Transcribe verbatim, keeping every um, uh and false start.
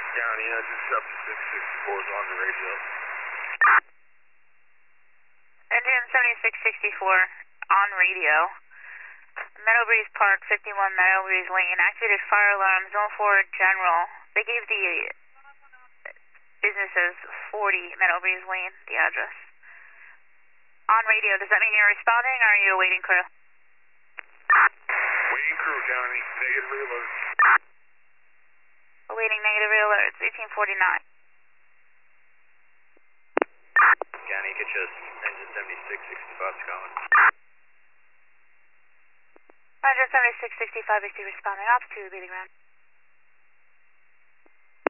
County, engine seventy-six sixty-four is on the radio. Engine seventy-six sixty-four on radio. Meadow Breeze Park, fifty-one Meadow Breeze Lane. Activated fire alarm, zone four general. They gave the businesses forty Meadow Breeze Lane, the address. On radio, does that mean you're responding or are you awaiting crew? Waiting crew, County. Negative realerts. Awaiting negative alerts, eighteen forty-nine. County, get just engine seventy-six sixty-five is coming. Engine seventy-six sixty-five is responding. Ops two, leading ground.